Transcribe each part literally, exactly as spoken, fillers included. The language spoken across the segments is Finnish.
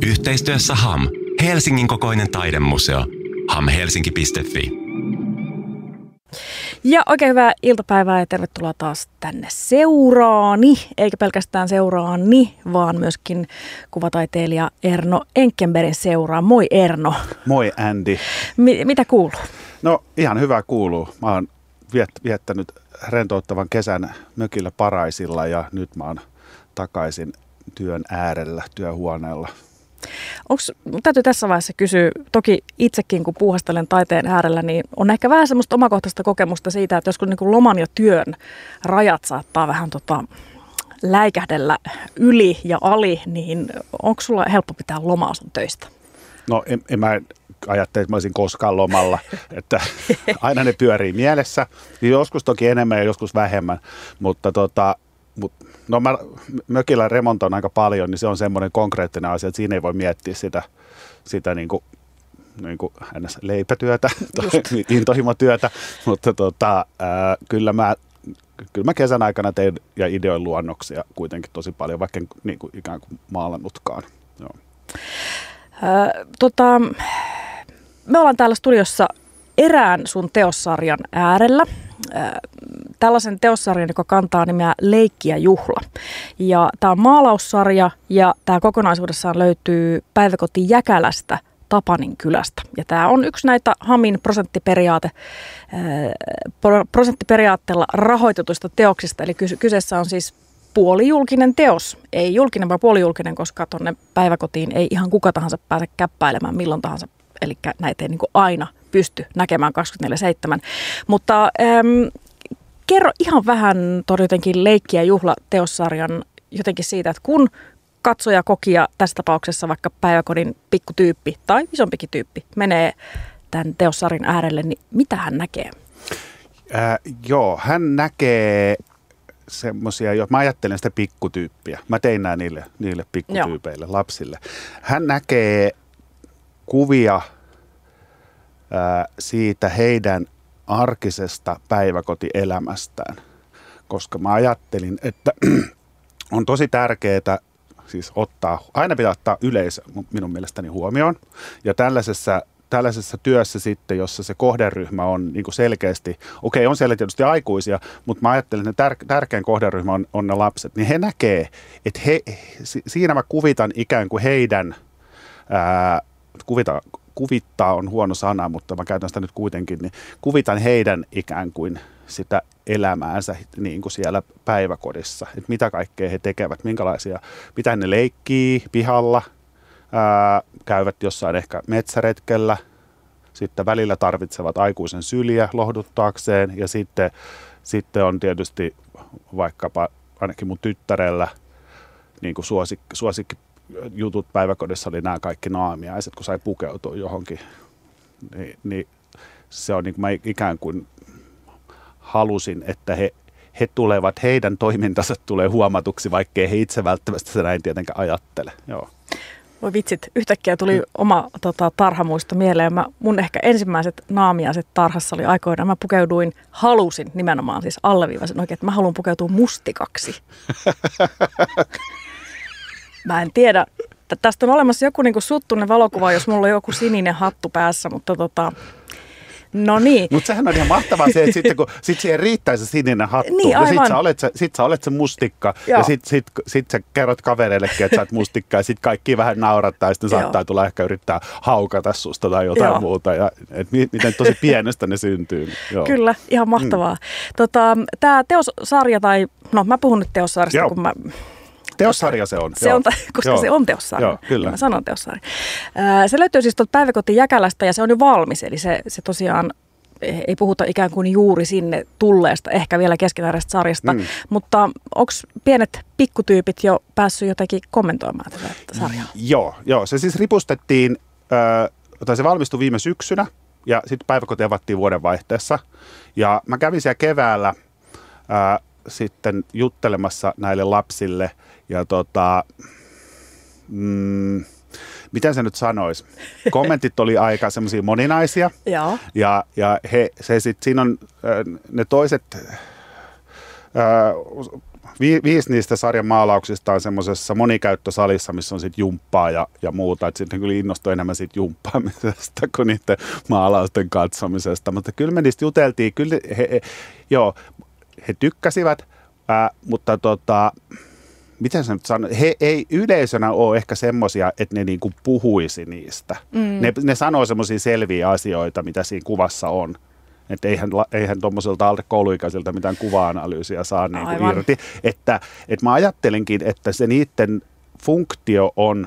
Yhteistyössä H A M, Helsingin kokoinen taidemuseo. hamhelsinki piste fi. Ja oikein hyvää iltapäivää ja tervetuloa taas tänne seuraani, eikä pelkästään seuraani, vaan myöskin kuvataiteilija Erno Enckenbergin seuraa. Moi Erno. Moi Andy. Mi- mitä kuuluu? No ihan hyvä kuuluu. Mä oon viet- viettänyt rentouttavan kesän mökillä Paraisilla ja nyt mä oon takaisin työn äärellä, työhuoneella. Onks, täytyy tässä vaiheessa kysyä, toki itsekin kun puuhastelen taiteen äärellä, niin on ehkä vähän semmoista omakohtaista kokemusta siitä, että joskus niin kuin loman ja työn rajat saattaa vähän tota, läikähdellä yli ja ali, niin onko sulla helppo pitää lomaa sun töistä? No en, en mä ajattele, että mä olisin koskaan lomalla, että aina ne pyörii mielessä. Joskus toki enemmän ja joskus vähemmän, mutta tota, mut, no mä mökillä remontoin aika paljon, niin se on semmoinen konkreettinen asia, että siinä ei voi miettiä sitä, sitä niin kuin, niin kuin leipätyötä tai intohimotyötä, mutta tota, ää, kyllä, mä, kyllä mä kesän aikana tein ja ideoin luonnoksia kuitenkin tosi paljon, vaikka en niin kuin ikään kuin maalannutkaan. Joo. Ö, tota, me ollaan täällä studiossa erään sun teossarjan äärellä. Tällaisen teossarjan, joka kantaa nimeä Leikki ja juhla. Ja tämä on maalaussarja ja tämä kokonaisuudessaan löytyy päiväkoti Jäkälästä Tapanin kylästä. Ja tämä on yksi näitä HAMin prosenttiperiaate, prosenttiperiaatteella rahoitetuista teoksista. Eli kyseessä on siis puolijulkinen teos. Ei julkinen, vaan puolijulkinen, koska tuonne päiväkotiin ei ihan kuka tahansa pääse käppäilemään milloin tahansa. Eli näitä ei niin kuin aina pysty näkemään kaksikymmentäneljä seitsemän. Mutta ähm, kerro ihan vähän tuon jotenkin Leikki ja juhla -teossarjan jotenkin siitä, että kun katsoja, kokija, tässä tapauksessa vaikka päiväkodin pikkutyyppi tai isompikin tyyppi menee tämän teossarjan äärelle, niin mitä hän näkee? Äh, joo, hän näkee semmoisia, jos mä ajattelen sitä pikkutyyppiä. Mä tein nämä niille, niille pikkutyypeille, joo, lapsille. Hän näkee kuvia ää, siitä heidän arkisesta päiväkotielämästään, koska mä ajattelin, että on tosi tärkeää siis ottaa, aina pitää ottaa yleisö minun mielestäni huomioon, ja tällaisessa, tällaisessa työssä sitten, jossa se kohderyhmä on niin kuin selkeästi, okei, on siellä tietysti aikuisia, mutta mä ajattelin, että tär, tärkein kohderyhmä on, on ne lapset, niin he näkee, että he, siinä mä kuvitan ikään kuin heidän ää, Kuvita, kuvittaa on huono sana, mutta mä käytän sitä nyt kuitenkin, niin kuvitan heidän ikään kuin sitä elämäänsä niin kuin siellä päiväkodissa, että mitä kaikkea he tekevät, minkälaisia, mitä ne leikkii pihalla, ää, käyvät jossain ehkä metsäretkellä, sitten välillä tarvitsevat aikuisen syliä lohduttaakseen ja sitten, sitten on tietysti vaikkapa ainakin mun tyttärellä niin kuin suosik, suosikki jutut päiväkodissa oli nämä kaikki naamiaiset, kun sai pukeutua johonkin, niin, niin se on niin kuin mä ikään kuin halusin, että he, he tulevat, heidän toimintansa tulee huomatuksi, vaikkei he itse välttämättä sitä näin tietenkään ajattele. Joo. Voi vitsit, yhtäkkiä tuli mm. oma tota, tarhamuisto mieleen. Mä, mun ehkä ensimmäiset naamiaiset tarhassa oli aikoinaan. Mä pukeuduin, halusin nimenomaan, siis alleviivasin oikein, että mä haluan pukeutua mustikaksi. Mä en tiedä. Tästä on olemassa joku niinku suttuinen valokuva, jos mulla on joku sininen hattu päässä, mutta tota, no niin. Mutta sehän on ihan mahtavaa se, että sitten kun sit siihen riittää se sininen hattu, niin, ja sit sä, olet se, sit sä olet se mustikka, joo, ja sit, sit, sit sä kerrot kavereillekin, että sä oot mustikka, ja sit kaikki vähän naurattaa, ja sitten saattaa tulla ehkä yrittää haukata susta tai jotain, joo, muuta, ja et miten tosi pienestä ne syntyy. Joo. Kyllä, ihan mahtavaa. Mm. Tota, tää teossarja, tai no mä puhun nyt teossarjasta, joo, kun mä... Teossarja se on. Se on koska joo, se on teossarja. Joo, kyllä. Mä sanon teossarja. Se löytyy siis tuolta päiväkoti Jäkälästä ja se on jo valmis. Eli se, se tosiaan ei puhuta ikään kuin juuri sinne tulleesta, ehkä vielä keskeneräisestä sarjasta. Mm. Mutta onko pienet pikkutyypit jo päässyt jotenkin kommentoimaan tätä sarjaa? Joo, joo, se siis ripustettiin, äh, tai se valmistui viime syksynä ja sitten päiväkoti avattiin vuodenvaihteessa. Ja mä kävin siellä keväällä äh, sitten juttelemassa näille lapsille ja tota, mm, miten se nyt sanoisi? Kommentit oli aika semmoisia moninaisia. Joo. Ja, ja he, se sit, siinä on äh, ne toiset, äh, vi, viisi niistä sarjan maalauksista on semmoisessa monikäyttösalissa, missä on sitten jumppaa ja, ja muuta. Että sitten kyllä innostui enemmän siitä jumppaamisesta kuin niiden maalausten katsomisesta. Mutta kyllä me niistä juteltiin. Kyllä he, he, joo, he tykkäsivät, ää, mutta tota, miten se nyt sanoo, he ei yleisönä ole ehkä semmoisia, että ne niinku puhuisi niistä. Mm. Ne, ne sanoo semmoisia selviä asioita, mitä siinä kuvassa on. Että eihän, eihän tuommoiselta alle kouluikäisiltä mitään kuva-analyysiä saa niinku irti. Että, että mä ajattelinkin, että se niiden funktio on,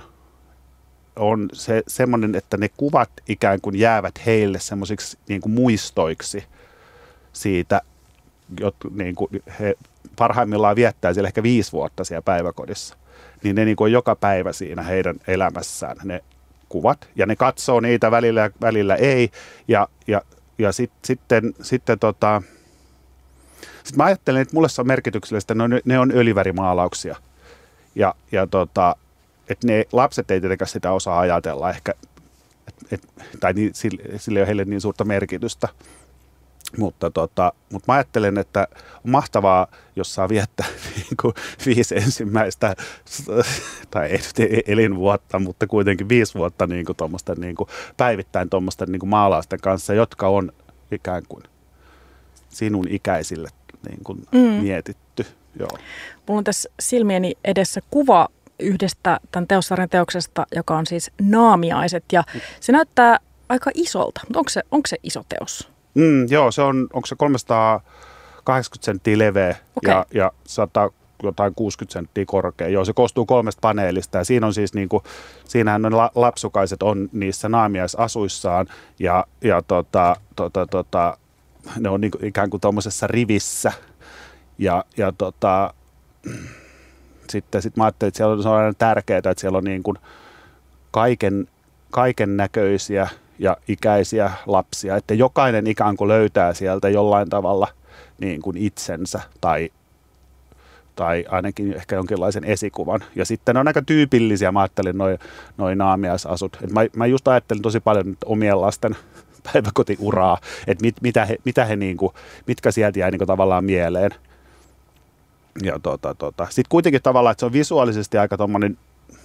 on se, semmoinen, että ne kuvat ikään kuin jäävät heille semmoisiksi niinku muistoiksi siitä, jot, niinku he parhaimmillaan viettää siellä ehkä viisi vuotta siellä päiväkodissa. Niin ne niinku on joka päivä siinä heidän elämässään ne kuvat. Ja ne katsoo niitä välillä ja välillä ei. Ja, ja Ja sit, sitten, sitten tota, sit mä ajattelen, että mulle se on merkityksellistä, että ne on, ne on öljyvärimaalauksia. Ja, ja tota, että ne lapset ei tietenkään sitä osaa ajatella ehkä, et, et, tai niin, sille, sille ei ole heille niin suurta merkitystä. Mutta, tota, mutta mä ajattelen, että on mahtavaa, jos saa viettää niin kuin viisi ensimmäistä, tai ei elinvuotta, mutta kuitenkin viisi vuotta niin kuin niin kuin päivittäin tuommoisten niin kuin maalausten kanssa, jotka on ikään kuin sinun ikäisille niin kuin mm. mietitty. Joo. Mulla on tässä silmieni edessä kuva yhdestä tämän teossarjan teoksesta, joka on siis Naamiaiset, ja se näyttää aika isolta, mutta onko se, onko se iso teos? Mm, joo, se on, onko se kolmesataakahdeksankymmentä senttiä leveä okay. ja, ja sata jotain kuusikymmentä senttiä korkea. Joo, se koostuu kolmesta paneelista ja siinä on siis niinku, siinähän ne lapsukaiset on niissä naamiaisasuissaan ja, ja tota, tota, tota, ne on niinku ikään kuin tuommoisessa rivissä ja, ja tota, sitten sit mä ajattelin, että siellä on, se on aina tärkeää, että siellä on niinku kaiken, kaiken näköisiä ja ikäisiä lapsia, että jokainen ikään kuin löytää sieltä jollain tavalla niin kuin itsensä tai, tai ainakin ehkä jonkinlaisen esikuvan. Ja sitten ne on aika tyypillisiä, mä ajattelin, noin noi naamiaisasut. Et mä, mä just ajattelin tosi paljon omien lasten päiväkotiuraa, että mit, mitä he, mitä he niin kuin, mitkä sieltä jäi niin kuin tavallaan mieleen. Ja tota, tota. Sitten kuitenkin tavallaan, että se on visuaalisesti aika tommonen,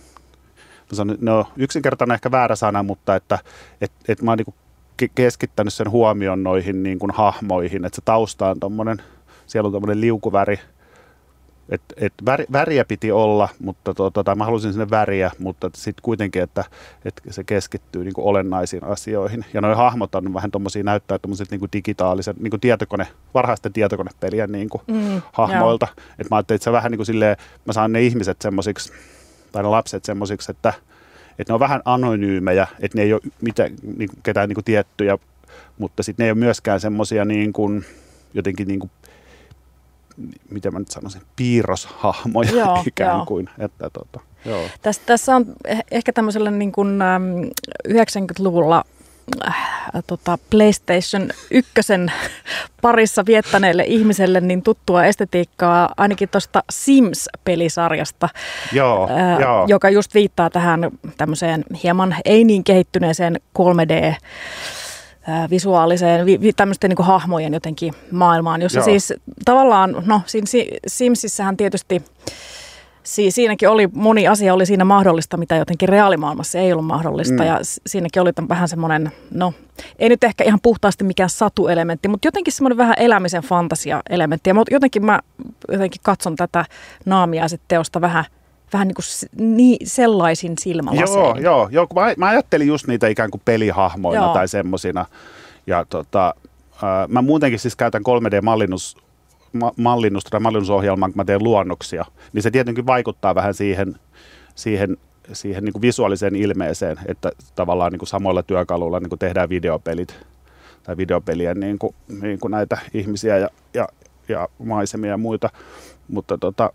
no yksinkertainen ehkä väärä sana, mutta että et, et mä oon niinku keskittänyt sen huomion noihin niinku hahmoihin, että se tausta on tommonen, siellä on tommonen liukuväri, että et väri, väriä piti olla, mutta tota, tai mä halusin sinne väriä, mutta sitten kuitenkin, että et se keskittyy niinku olennaisiin asioihin. Ja noi hahmot on vähän tommosia, näyttää tommoset niinku digitaaliset, niinku tietokone, varhaisten tietokonepelien niinku mm, hahmoilta. Että mä ajattelin, että se vähän niinku silleen, mä saan ne ihmiset semmosiksi, tai ne lapset semmoisiksi, että, että ne on vähän anonyymejä, että ne ei ole mitään, niin kuin, ketään niin kuin tiettyjä, mutta sitten ne ei ole myöskään semmoisia niin kuin, jotenkin, niin kuin, miten mä nyt sanoisin, piirroshahmoja joo, ikään joo. kuin. Että, tota, joo. Tässä, tässä on ehkä tämmöisellä niin kuin, äm, yhdeksänkymmentäluvulla äh, tota PlayStation ykkösen parissa viettäneelle ihmiselle niin tuttua estetiikkaa ainakin tuosta Sims-pelisarjasta, joo, ää, joo. joka just viittaa tähän tämmöiseen hieman ei niin kehittyneeseen kolme D visuaaliseen, vi, tämmöisten niin kuin hahmojen jotenkin maailmaan, jossa joo. siis tavallaan, no siinä Simsissähän tietysti Si- siinäkin oli, moni asia oli siinä mahdollista, mitä jotenkin reaalimaailmassa ei ollut mahdollista. Mm. Ja siinäkin oli vähän semmoinen, no ei nyt ehkä ihan puhtaasti mikään satuelementti, mutta jotenkin semmoinen vähän elämisen fantasia-elementti. Ja jotenkin mä jotenkin katson tätä Naamiaiset-teosta vähän, vähän niin kuin niin sellaisin silmälasein. Joo, joo, joo. Mä, mä ajattelin just niitä ikään kuin pelihahmoina joo. tai semmosina. Ja tota, äh, mä muutenkin siis käytän kolme D-mallinnus mallinnusta tai mallinnusohjelmaa, kun mä teen luonnoksia, niin se tietenkin vaikuttaa vähän siihen, siihen, siihen niin kuin visuaaliseen ilmeeseen, että tavallaan niin kuin samoilla työkaluilla niin kuin tehdään videopelit tai videopelien niin kuin, niin kuin näitä ihmisiä ja, ja, ja maisemia ja muita, mutta tota...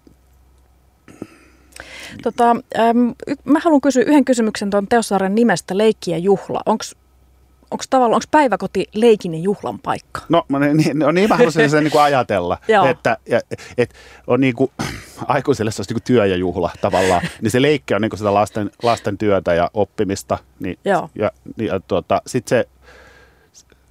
Tota, ähm, mä haluan kysyä yhden kysymyksen tuon teossarjan nimestä Leikki ja juhla. Onko Onko tavallaan, onko päiväkoti leikin ja juhlan paikka? No, niin, no niin mä haluaisin sen niin kuin ajatella, että ja, et, on niin kuin, aikuiselle se olisi niin kuin työ ja juhla tavallaan, niin se leikki on niin kuin sitä lasten, lasten työtä ja oppimista, niin, ja, ja tuota, sitten se,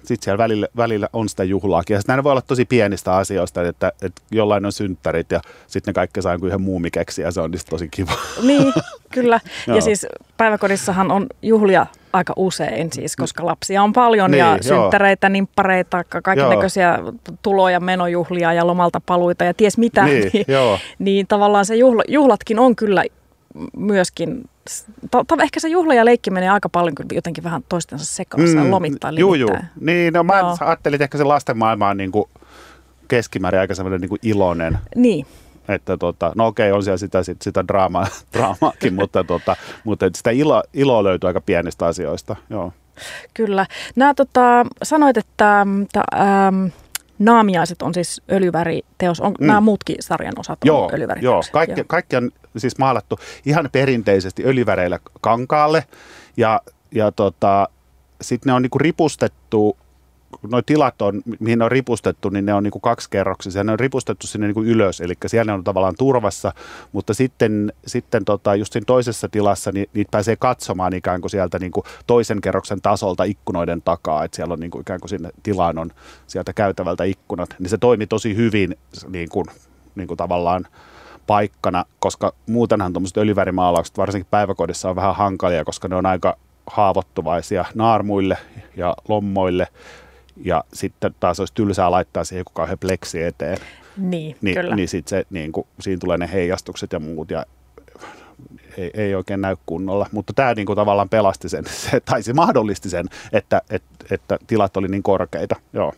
sitten siellä välillä, välillä on sitä juhlaakin. Ja nämä voi olla tosi pienistä asioista, että, että jollain on synttärit ja sitten ne kaikki saa yhden muumikeksi ja se on niistä tosi kiva. Niin, kyllä. Ja siis päiväkodissahan on juhlia aika usein siis, koska lapsia on paljon niin, ja synttäreitä, nimppareita, kaikennäköisiä tulo- ja menojuhlia ja lomalta paluita ja ties mitä. Niin, niin, niin tavallaan se juhla, juhlatkin on kyllä myöskin, ta, ta, ehkä se juhla ja leikki menee aika paljon kyllä jotenkin vähän toistensa sekassa mm, lomittaa Juu, juu. Niin, no mä joo. ajattelin, että ehkä se lasten maailma on niin kuin keskimäärin aika sellainen niin kuin iloinen. Niin. Että tota, no okei, on siellä sitä, sitä, sitä draamaa, draamaakin, mutta, tota, mutta sitä ilo, iloa löytyy aika pienistä asioista. Joo. Kyllä. Nämä, tota, sanoit, että ähm, naamiaiset on siis öljyväriteos. On, mm. Nämä muutkin sarjan osat joo, on öljyväriteos. Joo, kaikki, kaikki on siis maalattu ihan perinteisesti öljyväreillä kankaalle ja, ja tota, sitten ne on niinku ripustettu. Nuo tilat, on, mihin ne on ripustettu, niin ne on niinku kaksikerroksisia. Ne on ripustettu sinne niinku ylös, eli siellä ne on tavallaan turvassa, mutta sitten, sitten tota, just siinä toisessa tilassa niin niitä pääsee katsomaan ikään kuin sieltä niinku toisen kerroksen tasolta ikkunoiden takaa, että siellä on niinku ikään kuin sinne tilaan on sieltä käytävältä ikkunat. Niin se toimi tosi hyvin niinku, niinku tavallaan paikkana, koska muutenhan tuommoiset öljyvärimaalaukset varsinkin päiväkodissa on vähän hankalia, koska ne on aika haavoittuvaisia naarmuille ja lommoille. Ja sitten taas olisi tylsää laittaa siihen joku kauhean pleksi eteen. Niin, Ni, kyllä. Niin sitten se, niin kuin, siinä tulee ne heijastukset ja muut ja ei, ei oikein näy kunnolla. Mutta tämä niin kuin, tavallaan pelasti sen, se, tai se mahdollisti sen, että, että, että tilat oli niin korkeita. Joo.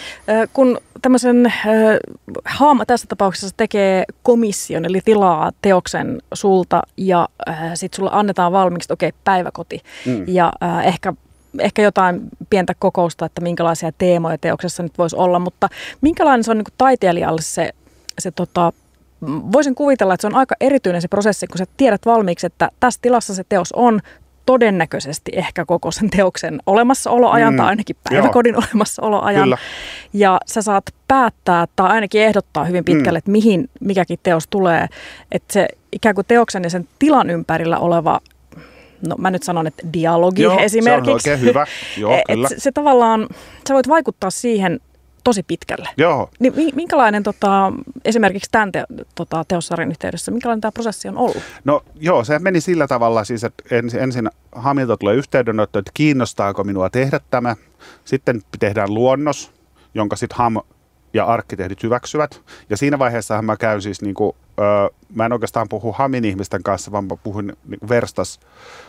Kun tämmöisen H A M tässä tapauksessa tekee komission, eli tilaa teoksen sulta ja sitten sulle annetaan valmiiksi, että okei, päiväkoti mm. ja ehkä Ehkä jotain pientä kokousta, että minkälaisia teemoja teoksessa nyt voisi olla, mutta minkälainen se on niin kuin taiteilijalle se, se tota, voisin kuvitella, että se on aika erityinen se prosessi, kun sä tiedät valmiiksi, että tässä tilassa se teos on todennäköisesti ehkä koko sen teoksen olemassaoloajan mm, tai ainakin päiväkodin joo. olemassaoloajan. Kyllä. Ja sä saat päättää tai ainakin ehdottaa hyvin pitkälle, mm. että mihin mikäkin teos tulee, että se ikään kuin teoksen ja sen tilan ympärillä oleva no mä nyt sanon, että dialogi joo, esimerkiksi. Se on oikein hyvä. Joo, kyllä. Se, se tavallaan, sä voit vaikuttaa siihen tosi pitkälle. Joo. Niin minkälainen tota, esimerkiksi tämän te, tota, teossarjan yhteydessä, minkälainen tämä prosessi on ollut? No joo, se meni sillä tavalla siis, että ensin, ensin Hamilta tulee yhteydenotto, että kiinnostaako minua tehdä tämä. Sitten tehdään luonnos, jonka sitten Ham ja arkkitehdit hyväksyvät. Ja siinä vaiheessahan mä käyn siis, niin kuin, öö, mä en oikeastaan puhu Hamin ihmisten kanssa, vaan mä puhun niin Verstas,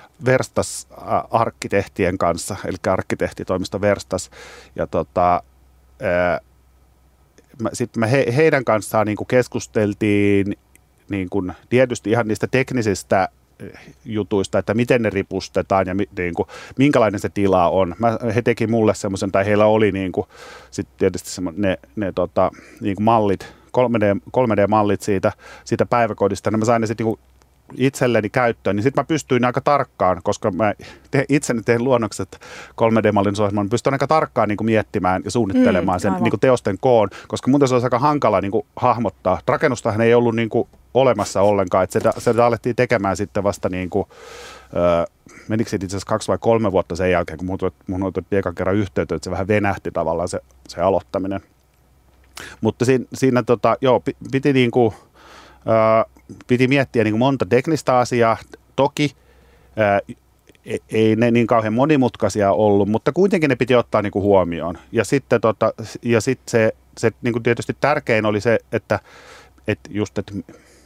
Verstas-arkkitehtien kanssa, eli arkkitehtitoimisto Verstas. Ja tota, öö, sitten me he, heidän kanssaan niin kuin keskusteltiin niin kuin, tietysti ihan niistä teknisistä jutuista, että miten ne ripustetaan ja mi, niin kuin, minkälainen se tila on. Mä, he teki mulle semmoisen, tai heillä oli niin kuin, sit tietysti ne, ne tota, niin kuin mallit, kolme D-mallit siitä, siitä päiväkodista, niin mä sain ne sitten niin itselleni käyttöön, niin sitten mä pystyin aika tarkkaan, koska mä te, itseni tein luonnokset kolme D-mallin suojelmaan, mä pystyin aika tarkkaan niin kuin miettimään ja suunnittelemaan mm, sen niin kuin teosten koon, koska muuten se olisi aika hankala niin kuin hahmottaa. Rakennustahan ei ollut niin kuin olemassa ollenkaan, että sitä, sitä alettiin tekemään sitten vasta niin kuin, öö, menikö itse asiassa kaksi vai kolme vuotta sen jälkeen, kun mun otettiin ekan kerran yhteyttä, että se vähän venähti tavallaan se, se aloittaminen. Mutta siinä, siinä tota, joo, piti niin kuin, öö, piti miettiä niin kuin monta teknistä asiaa. Toki ää, ei ne niin kauhean monimutkaisia ollut, mutta kuitenkin ne piti ottaa niin kuin huomioon. Ja sitten tota, ja sit se, se niin kuin tietysti tärkein oli se, että, että just, että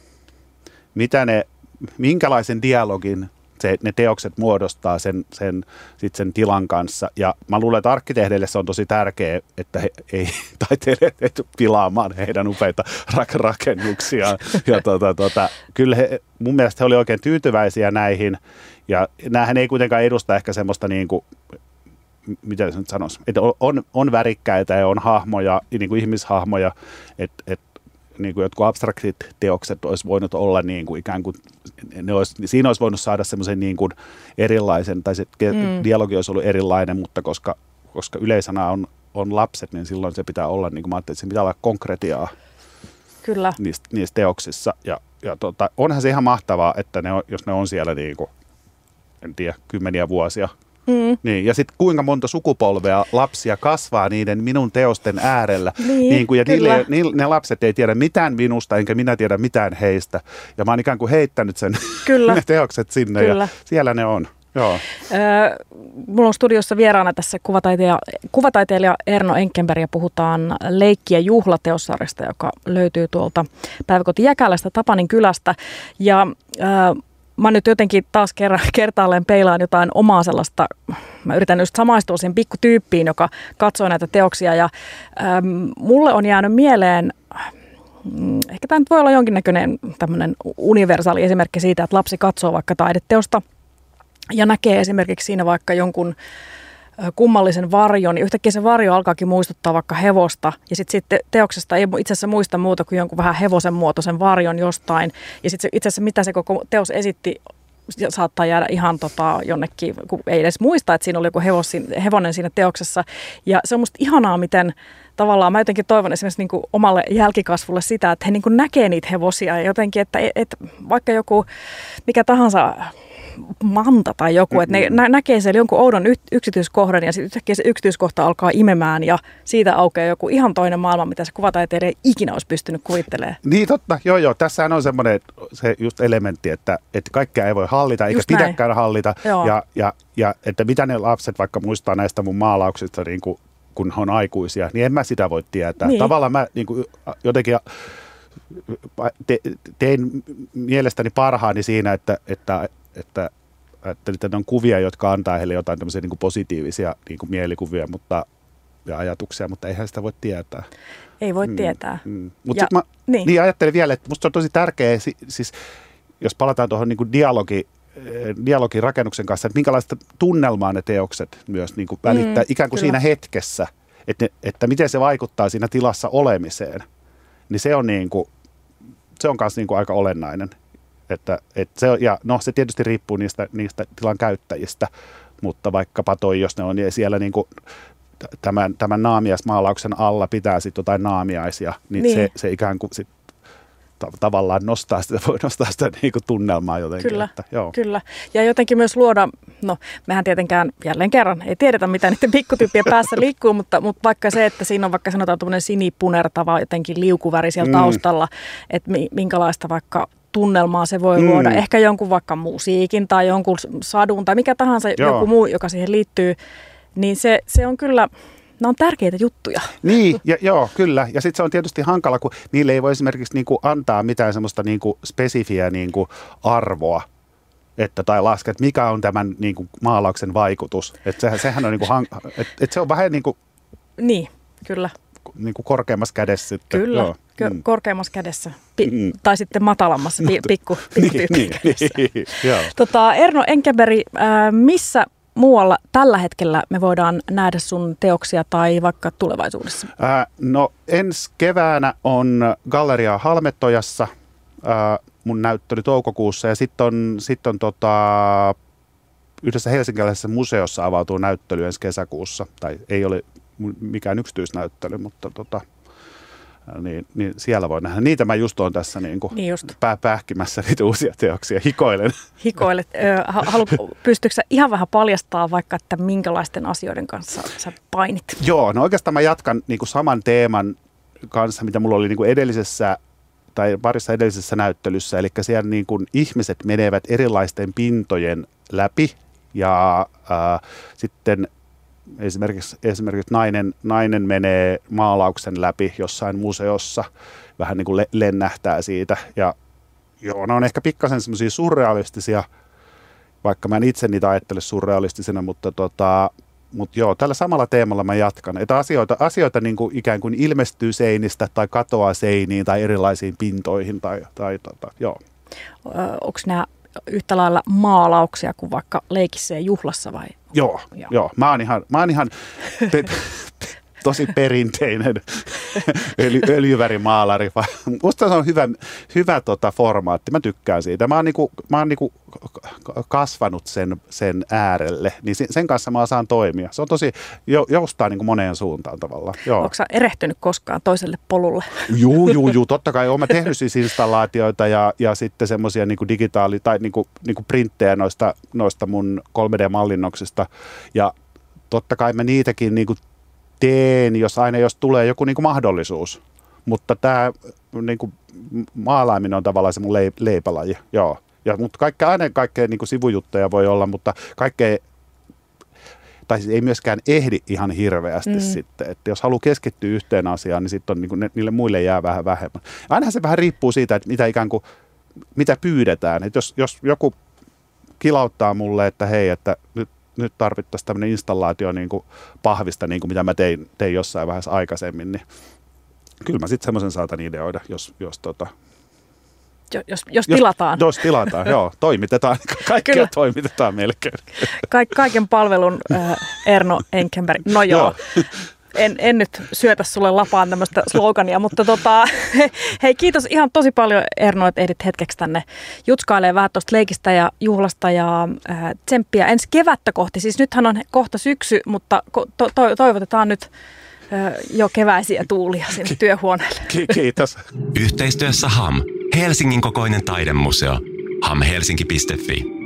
mitä ne, minkälaisen dialogin se, ne teokset muodostaa sen, sen, sit sen tilan kanssa. Ja mä luulen, että arkkitehdeille se on tosi tärkeää, että he ei taiteilijat ei tule pilaamaan heidän upeita rakennuksiaan. Ja tota, tota, kyllä he, mun mielestä he oli oikein tyytyväisiä näihin. Ja näähän ei kuitenkaan edusta ehkä semmoista niin kuin, mitä se nyt sanoisi, että on, on värikkäitä ja on hahmoja, niin kuin ihmishahmoja, että et, niin kuin jotkut abstraktit teokset olisi voinut olla niin kuin ikään kuin, ne olisi, siinä olisi voinut saada semmoisen niin kuin erilaisen, tai se mm. dialogi olisi ollut erilainen, mutta koska, koska yleisana on, on lapset, niin silloin se pitää olla, niin kuin mä ajattelin, että se pitää olla konkretiaa Kyllä. Niistä, niissä teoksissa. Ja, ja tota, onhan se ihan mahtavaa, että ne on, jos ne on siellä niin kuin, en tiedä, kymmeniä vuosia, Mm. Niin, ja sitten kuinka monta sukupolvea lapsia kasvaa niiden minun teosten äärellä. Niin, niin kuin, ja kyllä. niille, ne lapset ei tiedä mitään minusta, enkä minä tiedä mitään heistä. Ja mä oon ikään kuin heittänyt sen Kyllä. ne teokset sinne Kyllä. ja siellä ne on. Joo. Öö, mulla on studiossa vieraana tässä kuvataiteilija, kuvataiteilija Erno Enckenberg ja puhutaan Leikki- ja juhlateossarjasta, joka löytyy tuolta Päiväkoti Jäkälästä Tapanin kylästä. Ja öö, mä nyt jotenkin taas kerran, kertaalleen peilaan jotain omaa sellaista, mä yritän just samaistua siihen pikkutyyppiin, joka katsoo näitä teoksia ja öö, mulle on jäänyt mieleen, ehkä tämä nyt voi olla jonkinnäköinen tämmöinen universaali esimerkki siitä, että lapsi katsoo vaikka taideteosta ja näkee esimerkiksi siinä vaikka jonkun kummallisen varjon, niin yhtäkkiä se varjo alkaakin muistuttaa vaikka hevosta. Ja sitten sit teoksesta ei itse asiassa muista muuta kuin jonkun vähän hevosen muotoisen varjon jostain. Ja sitten itse asiassa mitä se koko teos esitti, saattaa jäädä ihan tota jonnekin, kun ei edes muista, että siinä oli joku hevosin, hevonen siinä teoksessa. Ja se on musta ihanaa, miten tavallaan mä jotenkin toivon esimerkiksi niin kuin omalle jälkikasvulle sitä, että he niin kuin näkee niitä hevosia. Ja jotenkin, että et, vaikka joku mikä tahansa manta tai joku, että ne nä- näkee siellä jonkun oudon y- yksityiskohdan ja sitten yhtäkkiä se yksityiskohta alkaa imemään ja siitä aukeaa joku ihan toinen maailma, mitä se kuvataiteilija ei ikinä olisi pystynyt kuvittelemaan. Niin totta, joo joo. Tässähän on semmoinen se just elementti, että, että kaikkea ei voi hallita eikä Just näin. pidäkään hallita. Ja, ja, ja että mitä ne lapset vaikka muistaa näistä mun maalauksista, niin kuin, kun he on aikuisia, niin en mä sitä voi tietää. Niin. Tavallaan mä niin kuin, jotenkin te, tein mielestäni parhaani siinä, että, että että, että ne on kuvia, jotka antaa heille jotain tämmöisiä niin kuin positiivisia niin kuin mielikuvia mutta, ja ajatuksia, mutta eihän sitä voi tietää. Ei voi mm, tietää. Mm. Mutta sitten mä niin. niin ajattelin vielä, että musta on tosi tärkeää, siis jos palataan tuohon niin kuin dialogi, dialogin rakennuksen kanssa, että minkälaista tunnelmaa ne teokset myös niin kuin välittää, mm, ikään kuin kyllä. siinä hetkessä, että, ne, että miten se vaikuttaa siinä tilassa olemiseen, niin se on, niin kuin, se on kanssa niin kuin aika olennainen. Että, että se, ja no, se tietysti riippuu niistä, niistä tilan käyttäjistä, mutta vaikkapa toi, jos ne on niin siellä niin kuin tämän, tämän naamiaismaalauksen alla pitää sitten jotain naamiaisia, niin, niin. Se, se ikään kuin sit ta- tavallaan nostaa sitä, voi nostaa sitä niin kuin tunnelmaa jotenkin. Kyllä, että, joo. kyllä. Ja jotenkin myös luoda, no mehän tietenkään jälleen kerran ei tiedetä, mitä niiden pikkutyyppien päässä liikkuu, mutta, mutta vaikka se, että siinä on vaikka sanotaan tuommoinen sinipunertava jotenkin liukuväri siellä mm. taustalla, että minkälaista vaikka tunnelmaa se voi mm. luoda. Ehkä jonkun vaikka musiikin tai jonkun sadun tai mikä tahansa Joo. joku muu, joka siihen liittyy, niin se, se on kyllä, nämä on tärkeitä juttuja. Niin, ja, joo, kyllä. Ja sitten se on tietysti hankala, kun niille ei voi esimerkiksi niinku antaa mitään semmoista niinku spesifiä niinku arvoa, että, tai laskea, että mikä on tämän niinku maalauksen vaikutus. Että sehän, sehän on, niinku, että, että se on vähän niin kuin... Niin, kyllä. Niin kuin korkeammassa kädessä sitten. Kyllä, Joo. Kö- korkeammassa kädessä. Pi- mm. Tai sitten matalammassa, pi- pikku, pikku niin, niin, kädessä. Niin, tota, Erno Enckenberg, äh, missä muualla tällä hetkellä me voidaan nähdä sun teoksia tai vaikka tulevaisuudessa? Äh, no ensi keväänä on Galleria Halmetojassa äh, mun näyttely toukokuussa ja sitten on, sit on tota, yhdessä helsinkiläisessä museossa avautuu näyttely ensi kesäkuussa. Tai ei ole mikään yksityisnäyttely, mutta tota, niin, niin siellä voi nähdä. Niitä mä just oon tässä niin kuin niin just. pää pähkimässä niitä uusia teoksia. Hikoilen. Hikoilet. Haluat, pystytkö sä ihan vähän paljastaa vaikka, että minkälaisten asioiden kanssa sä painit? Joo, no oikeastaan mä jatkan niin kuin saman teeman kanssa, mitä mulla oli niin kuin edellisessä tai parissa edellisessä näyttelyssä. Eli siellä niin kuin ihmiset menevät erilaisten pintojen läpi ja äh, sitten Esimerkiksi, esimerkiksi nainen, nainen menee maalauksen läpi jossain museossa, vähän niin kuin le- lennähtää siitä. Ja joo, ne on ehkä pikkasen semmoisia surrealistisia, vaikka mä en itse niitä ajattele surrealistisena, mutta, tota, mutta joo, tällä samalla teemalla mä jatkan. Että asioita, asioita niin kuin ikään kuin ilmestyy seinistä tai katoaa seiniin tai erilaisiin pintoihin. Tai, tai, tota, joo. Onko nämä yhtä lailla maalauksia kuin vaikka leikissä ja juhlassa vai? Joo, joo. joo. Mä oon ihan, mä oon ihan pe- tosi perinteinen öljy, öljyvärimaalari. Musta se on hyvä, hyvä tota formaatti. Mä tykkään siitä. Mä oon, niinku, mä oon niinku kasvanut sen, sen äärelle, niin sen kanssa mä saan toimia. Se on tosi, joustaa niinku moneen suuntaan tavallaan. Onko sä erehtynyt koskaan toiselle polulle? Juu, juu, juu. Totta kai oon mä tehnyt siis installaatioita ja, ja sitten semmoisia niinku digitaali- tai niinku, niinku printtejä noista, noista mun kolme D-mallinnoksista. Ja totta kai mä niitäkin niinku teen, jos aina jos tulee joku niinku mahdollisuus. Mutta tämä niinku, maalaaminen on tavallaan se mun leip- leipälaji. Joo. Ja, mutta kaikkea, aina kaikkea niinku sivujuttuja voi olla, mutta kaikkea, tai siis ei myöskään ehdi ihan hirveästi mm. sitten. Että jos haluaa keskittyä yhteen asiaan, niin sitten niinku, ne, niille muille jää vähän vähemmän. Ainahan se vähän riippuu siitä, että mitä ikään kuin, mitä pyydetään. Että jos, jos joku kilauttaa mulle, että hei, että nyt, nyt tarvittaisiin tämmöinen installaatio niin kuin pahvista, niin kuin mitä mä tein, tein jossain vaiheessa aikaisemmin, niin kyllä mä sitten semmoisen saatan ideoida, jos, jos tota... Jos, jos tilataan. Jos, jos tilataan, joo. Toimitetaan. Kaikkea kyllä. Toimitetaan melkein. Ka- kaiken palvelun äh, Erno Enkenberg. No joo. joo. En, en nyt syötä sulle lapaan tämmöistä slogania, mutta tota, hei kiitos ihan tosi paljon Erno, että ehdit hetkeksi tänne jutskailemaan vähän tuosta leikistä ja juhlasta ja äh, tsemppiä ensi kevättä kohti. Siis nythän on kohta syksy, mutta to- to- toivotetaan nyt äh, jo keväisiä tuulia sinne työhuoneelle. Kiitos. Yhteistyössä H A M, Helsingin kokoinen taidemuseo. ham helsinki piste fi